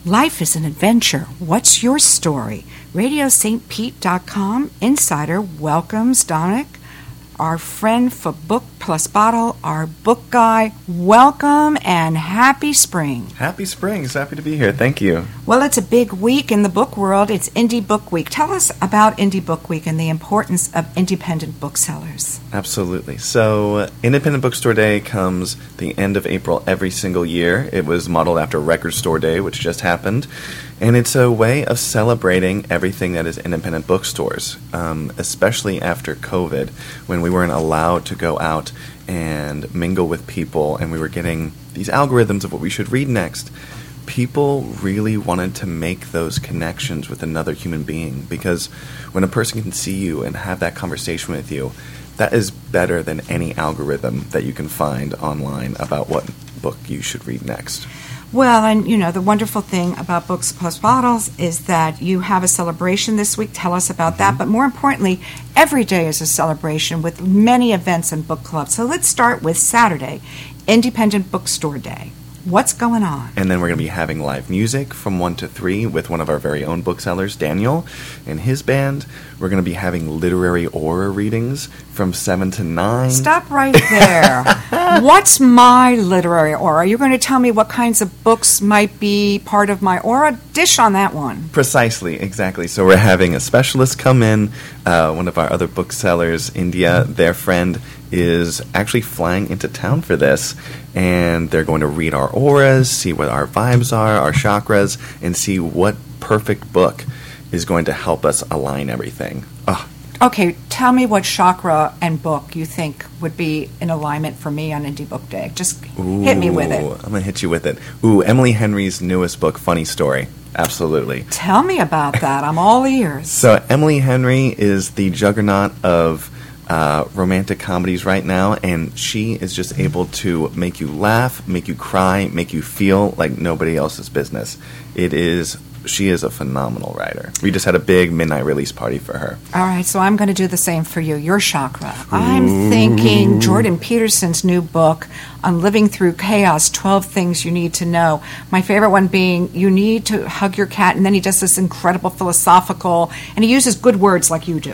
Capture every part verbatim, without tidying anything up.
Life is an adventure. What's your story? radio st pete dot com Insider welcomes Dominic, our friend for Book Plus Bottle, our book guy. Welcome and happy spring. Happy spring. It's happy to be here. Thank you. Well, it's a big week in the book world. It's Indie Book Week. Tell us about Indie Book Week and the importance of independent booksellers. Absolutely. So Independent Bookstore Day comes the end of April every single year. It was modeled after Record Store Day, which just happened. And it's a way of celebrating everything that is independent bookstores, um, especially after COVID, when we weren't allowed to go out and mingle with people, and we were getting these algorithms of what we should read next. People really wanted to make those connections with another human being, because when a person can see you and have that conversation with you, that is better than any algorithm that you can find online about what book you should read next. Well, and, you know, the wonderful thing about Books Plus Bottles is that you have a celebration this week. Tell us about mm-hmm. that. But more importantly, every day is a celebration with many events and book clubs. So let's start with Saturday, Independent Bookstore Day. What's going on? And then we're going to be having live music from one to three with one of our very own booksellers, Daniel, and his band. We're going to be having literary aura readings from seven to nine. Stop right there. What's my literary aura? You're going to tell me what kinds of books might be part of my aura? Dish on that one. Precisely, exactly. So we're having a specialist come in, uh, one of our other booksellers, India, their friend, is actually flying into town for this, and they're going to read our auras, see what our vibes are, our chakras, and see what perfect book is going to help us align everything. Oh. Okay, tell me what chakra and book you think would be in alignment for me on Indie Book Day. Just Ooh, hit me with it. I'm going to hit you with it. Ooh, Emily Henry's newest book, Funny Story. Absolutely. Tell me about that. I'm all ears. So Emily Henry is the juggernaut of Uh, romantic comedies right now, and she is just able to make you laugh, make you cry, make you feel like nobody else's business. It is, she is a phenomenal writer. We just had a big midnight release party for her. All right, so I'm going to do the same for you. Your chakra. I'm thinking Jordan Peterson's new book on living through chaos, twelve things you need to know. My favorite one being you need to hug your cat, and then he does this incredible philosophical, and he uses good words like you do.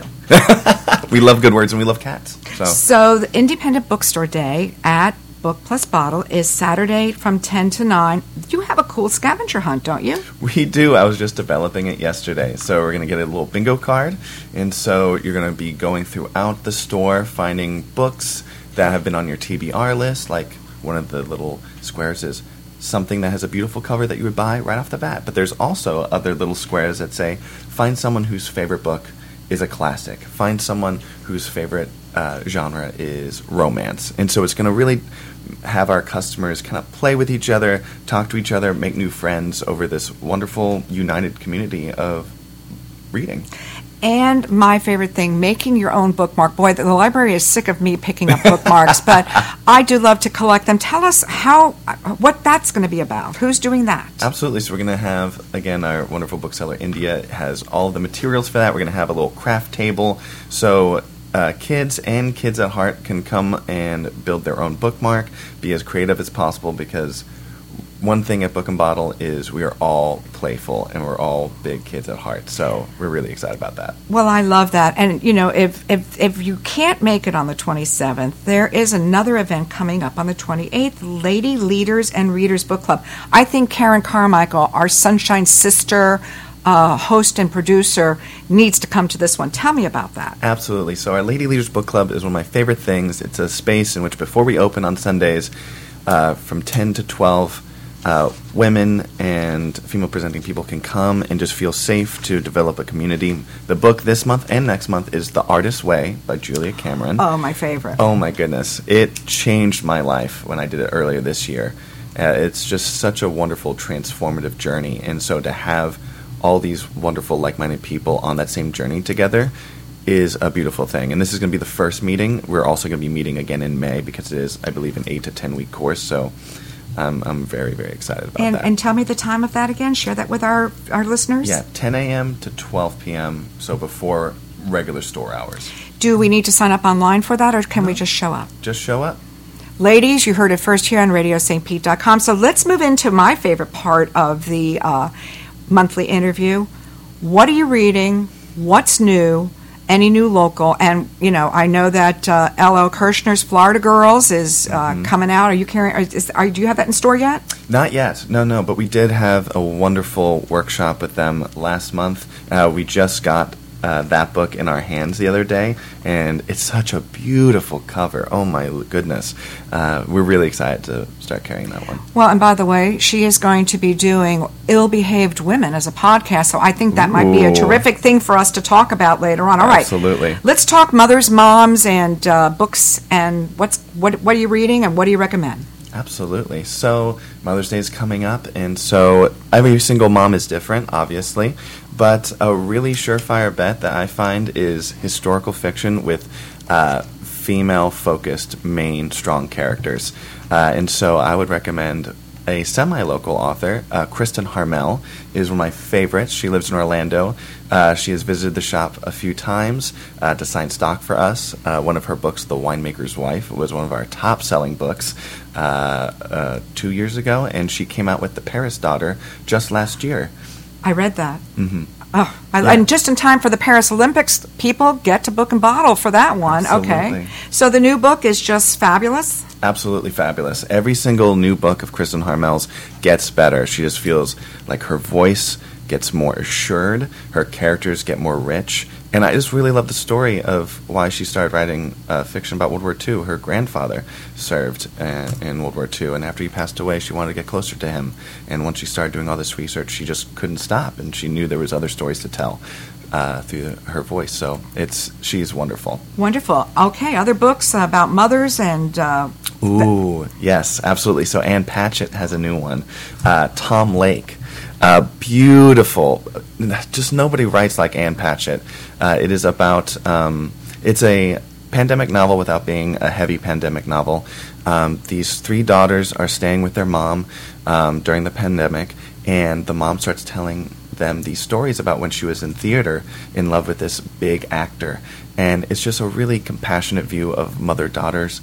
We love good words and we love cats. So, so the Independent Bookstore Day at Book Plus Bottle is Saturday from ten to nine. You have a cool scavenger hunt, don't you? We do. I was just developing it yesterday. So we're going to get a little bingo card. And so you're going to be going throughout the store, finding books that have been on your T B R list. Like one of the little squares is something that has a beautiful cover that you would buy right off the bat. But there's also other little squares that say, find someone whose favorite book is a classic. Find someone whose favorite uh, genre is romance. And so it's going to really have our customers kind of play with each other, talk to each other, make new friends over this wonderful, united community of reading. And my favorite thing, making your own bookmark. Boy, the library is sick of me picking up bookmarks, but I do love to collect them. Tell us how, what that's going to be about. Who's doing that? Absolutely. So we're going to have, again, our wonderful bookseller, India, has all the materials for that. We're going to have a little craft table. So uh, kids and kids at heart can come and build their own bookmark, be as creative as possible, because one thing at Book and Bottle is we are all playful and we're all big kids at heart. So we're really excited about that. Well, I love that. And, you know, if, if, if you can't make it on the twenty-seventh, there is another event coming up on the twenty-eighth, Lady Leaders and Readers Book Club. I think Karen Carmichael, our Sunshine sister, uh, host and producer, needs to come to this one. Tell me about that. Absolutely. So our Lady Leaders Book Club is one of my favorite things. It's a space in which before we open on Sundays uh, from ten to twelve, Uh, women and female-presenting people can come and just feel safe to develop a community. The book this month and next month is The Artist's Way by Julia Cameron. Oh, my favorite. Oh, my goodness. It changed my life when I did it earlier this year. Uh, it's just such a wonderful, transformative journey. And so to have all these wonderful, like-minded people on that same journey together is a beautiful thing. And this is going to be the first meeting. We're also going to be meeting again in May because it is, I believe, an eight to ten week course. So I'm, I'm very, very excited about and, that. And tell me the time of that again. Share that with our, our listeners. Yeah, ten a.m. to twelve p.m., so before regular store hours. Do we need to sign up online for that, or can no. we just show up? Just show up. Ladies, you heard it first here on radio st pete dot com. So let's move into my favorite part of the uh, monthly interview. What are you reading? What's new? Any new local? And, you know, I know that uh, L L Kirshner's Florida Girls is uh, mm-hmm. coming out. Are you carrying, is, are, do you have that in store yet? Not yet. No, no, but we did have a wonderful workshop with them last month. Uh, we just got Uh, that book in our hands the other day, and it's such a beautiful cover. Oh my goodness. Uh, we're really excited to start carrying that one. Well, and by the way, she is going to be doing Ill-Behaved Women as a podcast, so I think that Ooh. might be a terrific thing for us to talk about later on. All right. Absolutely. Let's talk mothers, moms, and uh, books, and what's what, what are you reading, and what do you recommend? Absolutely. So Mother's Day is coming up, and so every single mom is different, obviously, but a really surefire bet that I find is historical fiction with uh, female-focused main strong characters. Uh, and so I would recommend a semi-local author. uh, Kristen Harmel is one of my favorites. She lives in Orlando. Uh, she has visited the shop a few times uh, to sign stock for us. Uh, one of her books, The Winemaker's Wife, was one of our top-selling books uh, uh, two years ago, and she came out with The Paris Daughter just last year. I read that. Mm-hmm. Oh, I, Yeah. and just in time for the Paris Olympics, people get to Book and Bottle for that one. Absolutely. Okay. So the new book is just fabulous? Absolutely fabulous. Every single new book of Kristen Harmel's gets better. She just feels like her voice gets more assured, her characters get more rich, and I just really love the story of why she started writing uh, fiction about World War Two. Her grandfather served uh, in World War Two, and after he passed away, she wanted to get closer to him. And once she started doing all this research, she just couldn't stop, and she knew there was other stories to tell uh, through her voice. So it's she's wonderful. Wonderful. Okay, other books about mothers and... Uh, Ooh, yes, absolutely. So Ann Patchett has a new one, uh, Tom Lake. Uh, beautiful. Just nobody writes like Ann Patchett. Uh, it is about, um, it's a pandemic novel without being a heavy pandemic novel. Um, these three daughters are staying with their mom um, during the pandemic, and the mom starts telling them these stories about when she was in theater in love with this big actor. And it's just a really compassionate view of mother-daughters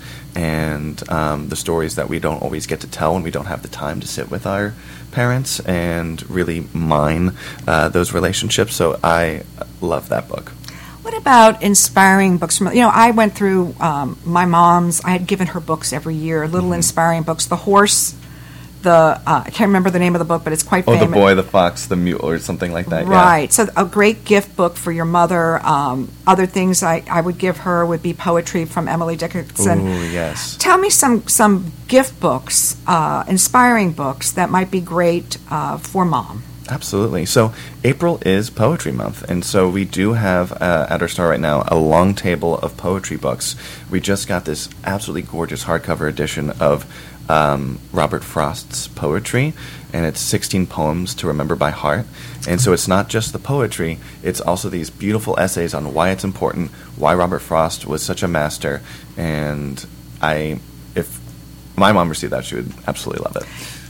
and um, the stories that we don't always get to tell when we don't have the time to sit with our parents and really mine uh, those relationships. So I love that book. What about inspiring books from, you know, I went through um, my mom's, I had given her books every year, little mm-hmm. inspiring books. The Horse, the, uh, I can't remember the name of the book, but it's quite oh, famous. Oh, The Boy, the Fox, the Mule, or something like that. Right. Yeah. So a great gift book for your mother. Um, other things I, I would give her would be poetry from Emily Dickinson. Ooh, yes. Tell me some, some gift books, uh, inspiring books that might be great uh, for mom. Absolutely. So April is Poetry Month, and so we do have uh, at our store right now a long table of poetry books. We just got this absolutely gorgeous hardcover edition of um, Robert Frost's poetry, and it's sixteen poems to remember by heart. And so it's not just the poetry, it's also these beautiful essays on why it's important, why Robert Frost was such a master, and I, if my mom received that, she would absolutely love it.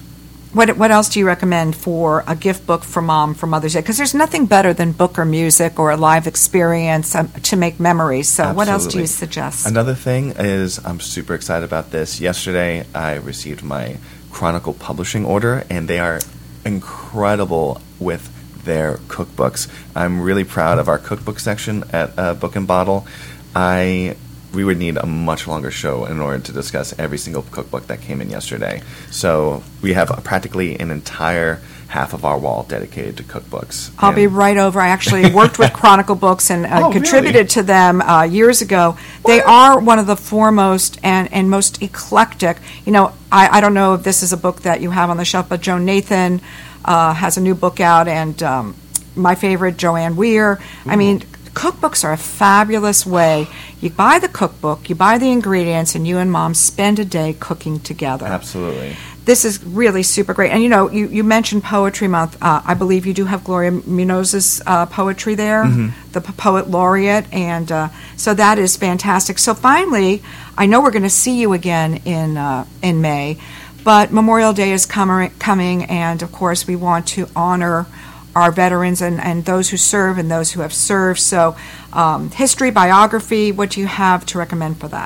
What what else do you recommend for a gift book for mom for Mother's Day? Because there's nothing better than book or music or a live experience um, to make memories. So Absolutely. What else do you suggest? Another thing is, I'm super excited about this. Yesterday, I received my Chronicle publishing order, and they are incredible with their cookbooks. I'm really proud of our cookbook section at uh, Book and Bottle. I... We would need a much longer show in order to discuss every single cookbook that came in yesterday. So we have practically an entire half of our wall dedicated to cookbooks. I'll be right over. I actually worked with Chronicle Books and uh, oh, contributed really? to them uh, years ago. What? They are one of the foremost and, and most eclectic. You know, I, I don't know if this is a book that you have on the shelf, but Joan Nathan uh, has a new book out, and um, my favorite, Joanne Weir. Ooh. I mean, cookbooks are a fabulous way. You buy the cookbook, you buy the ingredients, and you and mom spend a day cooking together. Absolutely. This is really super great. And, you know, you, you mentioned Poetry Month. Uh, I believe you do have Gloria Munoz's uh, poetry there, mm-hmm. the p- poet laureate. And uh, so that is fantastic. So finally, I know we're going to see you again in uh, in May, but Memorial Day is com- coming, and, of course, we want to honor our veterans and, and those who serve and those who have served. So um, history, biography, what do you have to recommend for that?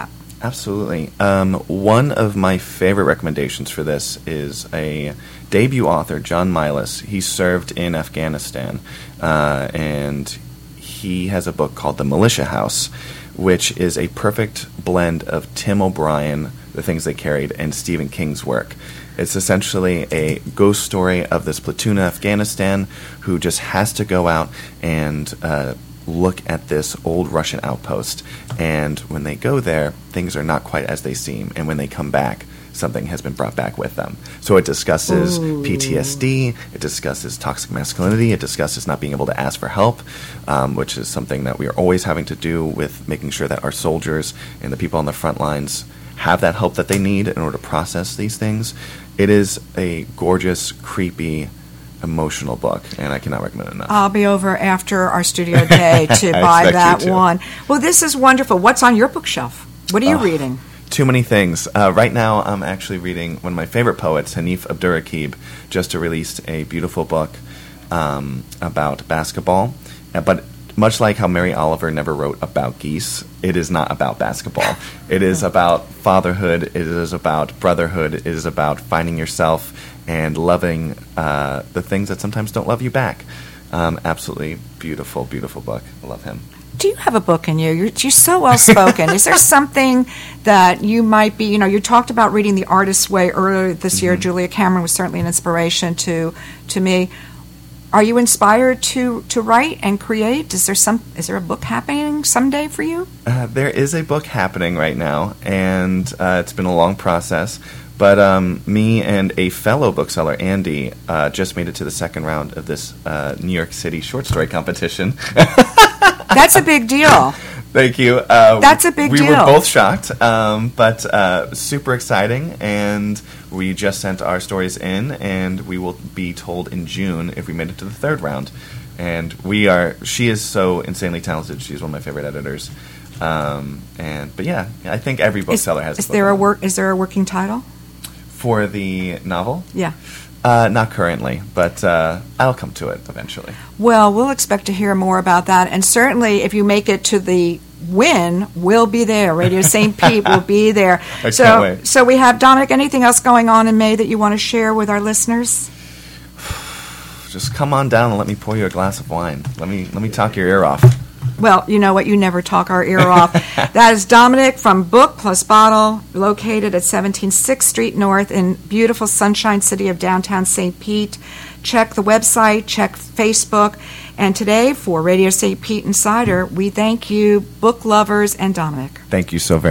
Absolutely. Um, one of my favorite recommendations for this is a debut author, John Milas. He served in Afghanistan, uh, and he has a book called The Militia House, which is a perfect blend of Tim O'Brien, The Things They Carried, and Stephen King's work. It's essentially a ghost story of this platoon in Afghanistan who just has to go out and uh, look at this old Russian outpost. And when they go there, things are not quite as they seem. And when they come back, something has been brought back with them. So it discusses Ooh. P T S D, it discusses toxic masculinity, it discusses not being able to ask for help, um, which is something that we are always having to do with making sure that our soldiers and the people on the front lines have that help that they need in order to process these things. It is a gorgeous, creepy, emotional book, and I cannot recommend it enough. I'll be over after our studio day to buy that one. Well, this is wonderful. What's on your bookshelf? What are you oh, reading? Too many things. Uh, right now, I'm actually reading one of my favorite poets, Hanif Abdurraqib, just released a beautiful book um, about basketball. Uh, but much like how Mary Oliver never wrote about geese, it is not about basketball. It is about fatherhood. It is about brotherhood. It is about finding yourself and loving uh, the things that sometimes don't love you back. Um, absolutely beautiful, beautiful book. I love him. Do you have a book in you? You're, you're so well spoken. Is there something that you might be, you know, you talked about reading The Artist's Way earlier this mm-hmm. year. Julia Cameron was certainly an inspiration to to me. Are you inspired to, to write and create? Is there some? Is there a book happening someday for you? Uh, there is a book happening right now, and uh, it's been a long process. But um, me and a fellow bookseller, Andy, uh, just made it to the second round of this uh, New York City short story competition. That's a big deal. Thank you. Uh, That's a big we deal. We were both shocked, um, but uh, super exciting. And we just sent our stories in, and we will be told in June if we made it to the third round. And we are. She is so insanely talented. She's one of my favorite editors. Um, and but yeah, I think every bookseller is, has. Is a book there a work? Is there a working title for the novel? Yeah. Uh, not currently, but uh, I'll come to it eventually. Well, we'll expect to hear more about that. And certainly, if you make it to the win, we'll be there. Radio Saint Pete will be there. I so, can't wait. So we have, Dominic, anything else going on in May that you want to share with our listeners? Just come on down and let me pour you a glass of wine. Let me let me talk your ear off. Well, you know what? You never talk our ear off. That is Dominic from Book Plus Bottle, located at seventeen sixth Street North in beautiful Sunshine City of downtown Saint Pete. Check the website, check Facebook. And today, for Radio Saint Pete Insider, we thank you, book lovers, and Dominic. Thank you so very much.